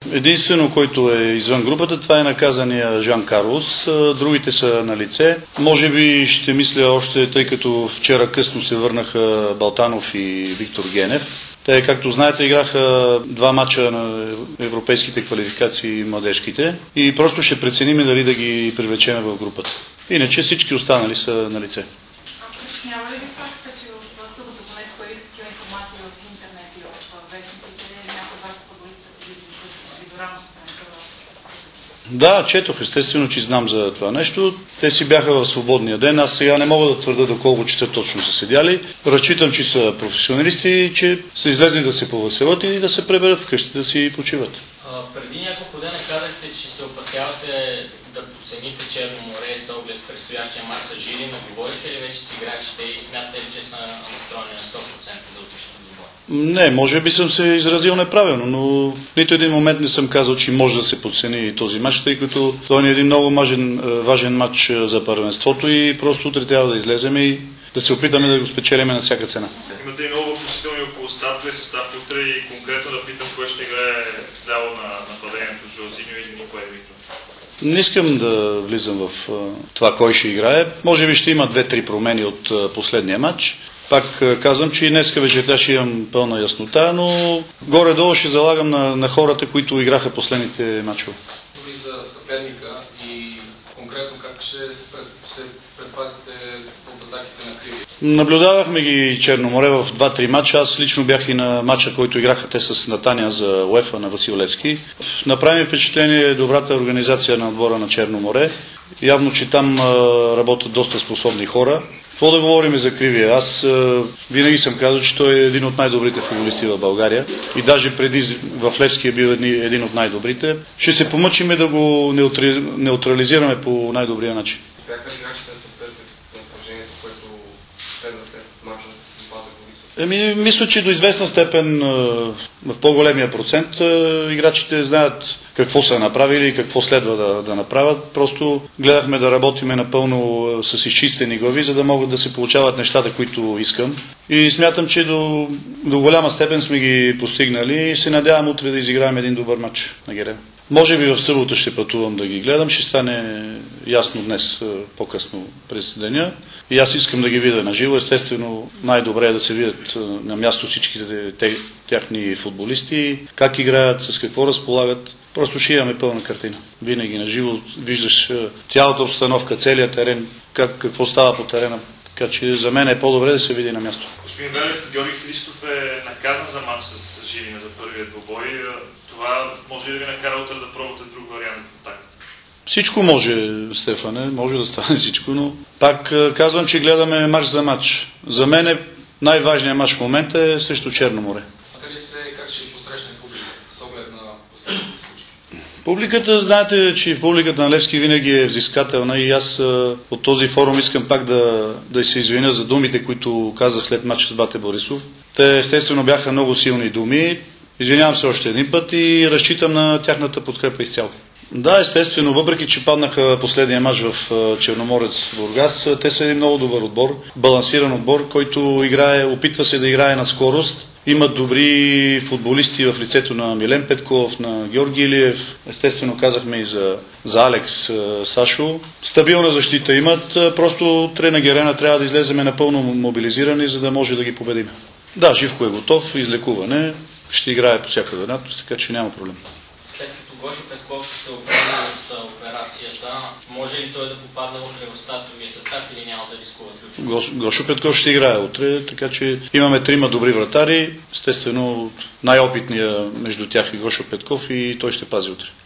Единствено, който е извън групата, това е наказания Жан Карлос. Другите са на лице. Може би ще мисля още, тъй като вчера късно се върнаха Балтанов и Виктор Генев. Те, както знаете, играха 2 мача на европейските квалификации младежките и просто ще преценим дали да ги привлечем в групата. Иначе всички останали са на лице. Няма ли ви факта, че в събота поне появиха такива информации в интернет и в вестниците, някои от вашите футболисти са индивидуално се? Да, четох, естествено, че знам за това нещо. Те си бяха в свободния ден. Аз сега не мога да твърда доколко часа точно са седяли. Разчитам, че са професионалисти и че са излезли да се повеселят и да се преберат вкъщи, да си почиват. Преди няколко дена казахте, че се опасявате да подцените Черно море с оглед предстоящия мач с Жилин. Говорите ли вече с играчите и смятате ли, че са настроени на 100% за утрешния двубой? Не, може би съм се изразил неправилно, но в нито един момент не съм казал, че може да се подцени този матч, тъй като той е един много важен матч за първенството и просто утре трябва да излезем и да се опитаме да го спечелиме на всяка цена. Имате и много въпросителни около стартовия състав утре и конкретно да питам кой ще играе дяло на нападението с Жозиньо или Николай Виктор. Не искам да влизам в това кой ще играе. Може би ще има 2-3 промени от последния матч. Пак казвам, че и днеска вечерта ще имам пълна яснота, но горе-долу ще залагам на хората, които играха последните матчове. Дори за съперника и конкретно как ще се предпазите от атаките на Криви? Наблюдавахме ги Черно море в 2-3 матча. Аз лично бях и на матча, който играха те с Натания за УЕФА на Васил Левски. Направи впечатление добрата организация на отбора на Черно море. Явно, че там работят доста способни хора. Какво да говорим за Кривия? Аз винаги съм казал, че той е един от най-добрите футболисти в България и даже преди в Левски е бил един от най-добрите. Ще се помъчиме да го неутрализираме по най-добрия начин. Бяха ли играчите да се отърсят напрежението, което следва след мачовете с Бата Борисов? Мисля, че до известна степен в по-големия процент играчите знаят какво са направили и какво следва да направят. Просто гледахме да работиме напълно с изчистени глави, за да могат да се получават нещата, които искам. И смятам, че до голяма степен сме ги постигнали и се надявам утре да изиграем един добър матч на Герен. Може би в събота ще пътувам да ги гледам, ще стане ясно днес по-късно през деня. И аз искам да ги видя на живо. Естествено, най-добре е да се видят на място всичките тяхни футболисти, как играят, с какво разполагат. Просто ще имаме пълна картина. Винаги на живо виждаш цялата обстановка, целият терен, какво става по терена. Така че за мен е по-добре да се види на място. Господин Велев, Георги Христов е наказан за матч с Жилина за първия двубой. Това може ли да ви накара утре да пробвате друг вариант на контакт? Всичко може, Стефане, може да стане всичко, но пак казвам, че гледаме матч за матч. За мен най-важният матч в момента е срещу Черно море. Дали се как ще посрещне публиката с оглед на последните случаи? Публиката, знаете, че в публиката на Левски винаги е взискателна и аз от този форум искам пак да се извиня за думите, които казах след матча с Бате Борисов. Те естествено бяха много силни думи. Извинявам се още един път и разчитам на тяхната подкрепа изцяло. Да, естествено, въпреки че паднаха последния матч в Черноморец Бургас, те са един много добър отбор, балансиран отбор, който опитва се да играе на скорост. Имат добри футболисти в лицето на Милен Петков, на Георги Илиев, естествено казахме и за Алекс Сашо. Стабилна защита имат, просто утре на Герена трябва да излеземе напълно мобилизирани, за да може да ги победим. Да, Живко е готов, излекуване, ще играе по всяка вероятност, така че няма проблем. След като Гошо Петков се оправи от операцията, може ли той да попадне утре в стартовия състав или няма да рискува ключ? Гошо Петков ще играе утре, така че имаме 3 добри вратари. Естествено, най-опитният между тях е Гошо Петков и той ще пази утре.